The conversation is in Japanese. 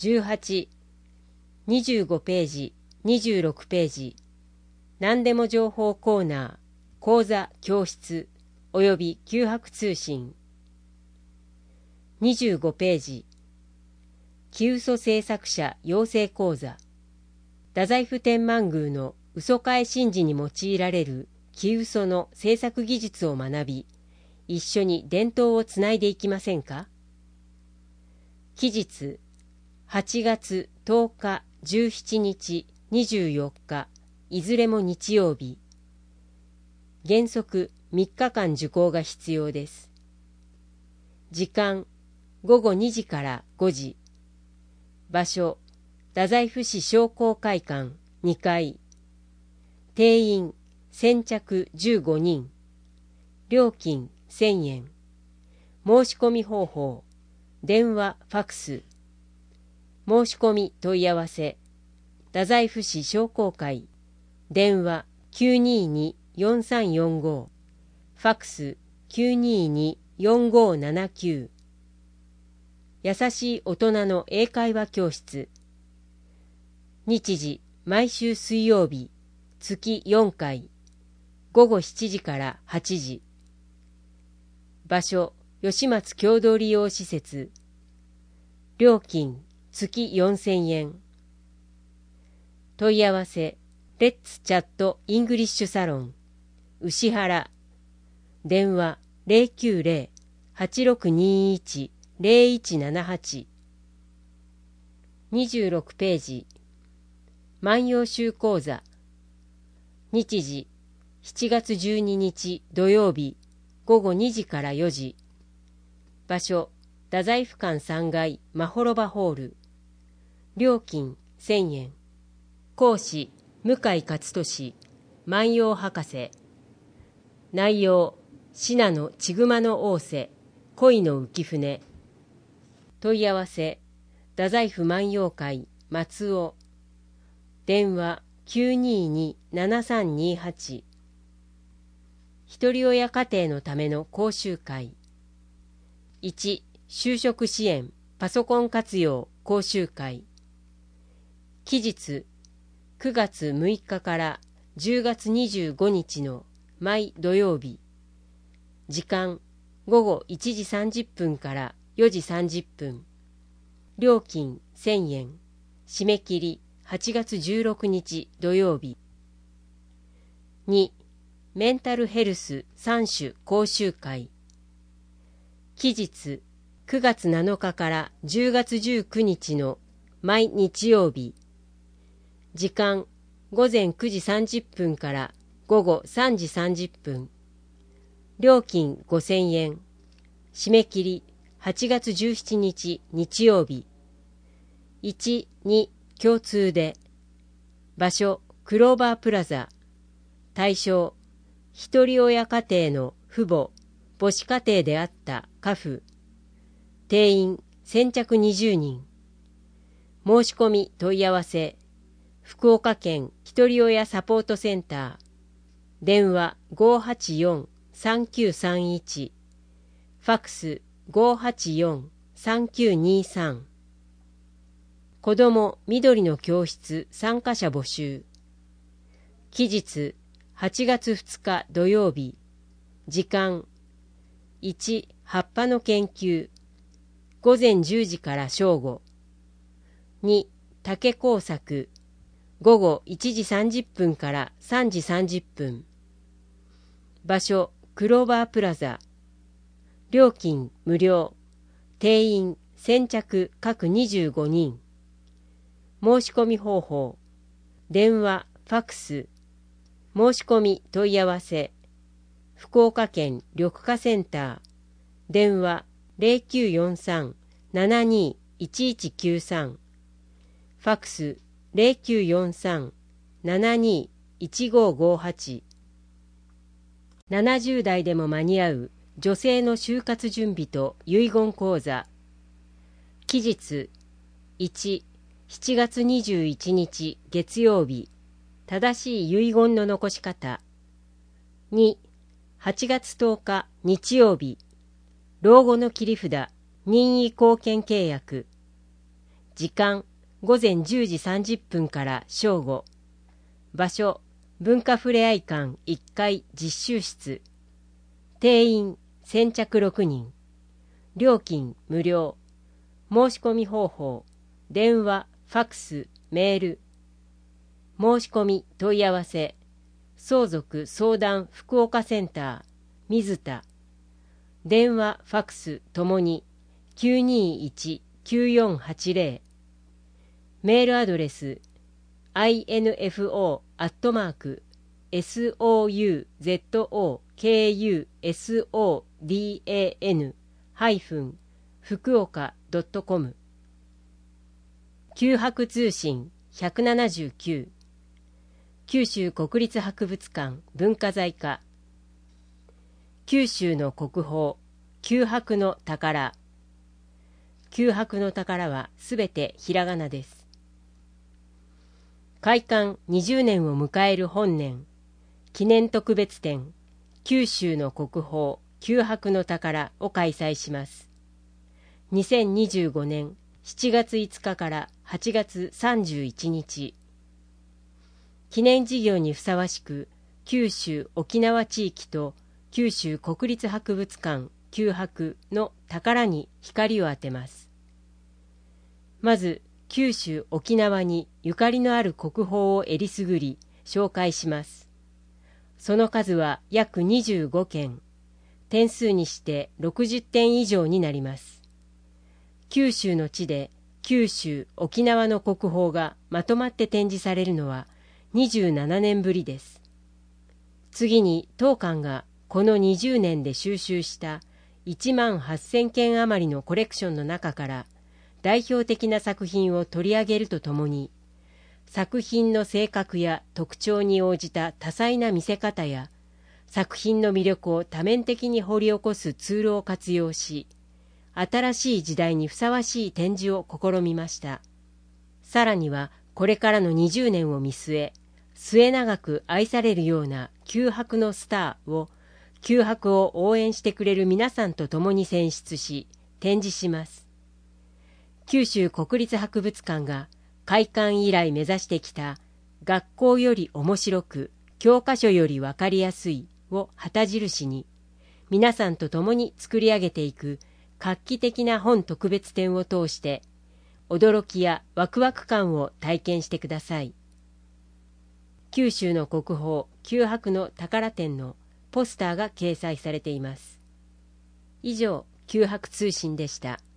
18、25ページ、26ページ、何でも情報コーナー、講座、教室、および九白通信。25ページ、キウソ制作者養成講座。太宰府天満宮の嘘替神事に用いられるキウソの制作技術を学び、一緒に伝統をつないでいきませんか。期日、8月10日、17日、24日、いずれも日曜日。原則3日間受講が必要です。時間、午後2時から5時。場所、太宰府市商工会館2階。定員、先着15人。料金1000円。申し込み方法、電話、ファクス。申し込み問い合わせ、太宰府市商工会。電話922-4345。ファクス922-4579。優しい大人の英会話教室。日時、毎週水曜日、月4回。午後7時から8時。場所、吉松共同利用施設。料金、月4000円。問い合わせ、レッツチャットイングリッシュサロン。牛原。電話090-8621-0178。26ページ。万葉集講座。日時、7月12日土曜日、午後2時から4時。場所、太宰府館3階まほろばホール。料金1000円。講師、向井勝利、万葉博士。内容、信濃千熊の仰せ、恋の浮舟。問い合わせ、太宰府万葉会松尾。電話922-7328。ひとり親家庭のための講習会。1、就職支援パソコン活用講習会。期日、9月6日から10月25日の毎土曜日。時間、午後1時30分から4時30分。料金1000円。締め切り8月16日土曜日。2、メンタルヘルス3種講習会。期日、9月7日から10月19日の毎日曜日。時間、午前9時30分から午後3時30分。料金5000円。締め切り8月17日日曜日。1、2、共通で。場所、クローバープラザ。対象、ひとり親家庭の父母、母子家庭であった家父。定員、先着20人。申し込み問い合わせ、福岡県ひとり親サポートセンター。電話584-3931。ファクス584-3923。子ども緑の教室参加者募集。期日、8月2日土曜日。時間、1、葉っぱの研究。午前10時から正午。2、竹工作。午後1時30分から3時30分。場所、クローバープラザ。料金無料。定員先着各25人。申し込み方法。電話、ファクス。申し込み問い合わせ。福岡県緑化センター。電話0943-721193。ファクス0943-721558。70代でも間に合う女性の就活準備と遺言講座。期日、1、7月21日月曜日。正しい遺言の残し方。2、8月10日日曜日。老後の切り札、任意後見契約。 時間午前10時30分から正午。場所文化ふれあい館1階実習室。定員先着6人。料金無料。申し込み方法電話、ファックス、メール。申し込み問い合わせ相続相談福岡センター水田。電話、ファックスともに 921-9480。メールアドレス info@souzoudan-fukuoka.com。 九博通信179。九州国立博物館文化財課。九州の国宝九博の宝。九博の宝はすべてひらがなです。開館20年を迎える本年、記念特別展九州の国宝九博の宝を開催します。2025年7月5日から8月31日。記念事業にふさわしく、九州沖縄地域と九州国立博物館九博の宝に光を当てます。まず、九州沖縄にゆかりのある国宝をえりすぐり紹介します。その数は約25件、点数にして60点以上になります。九州の地で九州沖縄の国宝がまとまって展示されるのは27年ぶりです。次に当館がこの20年で収集した1万8000件余りのコレクションの中から代表的な作品を取り上げるとともに、作品の性格や特徴に応じた多彩な見せ方や作品の魅力を多面的に掘り起こすツールを活用し、新しい時代にふさわしい展示を試みました。さらにはこれからの20年を見据え、末永く愛されるような九博のスターを、九博を応援してくれる皆さんと共に選出し、展示します。九州国立博物館が開館以来目指してきた学校より面白く、教科書よりわかりやすいを旗印に、皆さんと共に作り上げていく画期的な本特別展を通して、驚きやワクワク感を体験してください。九州の国宝九博の宝展のポスターが掲載されています。以上、九博通信でした。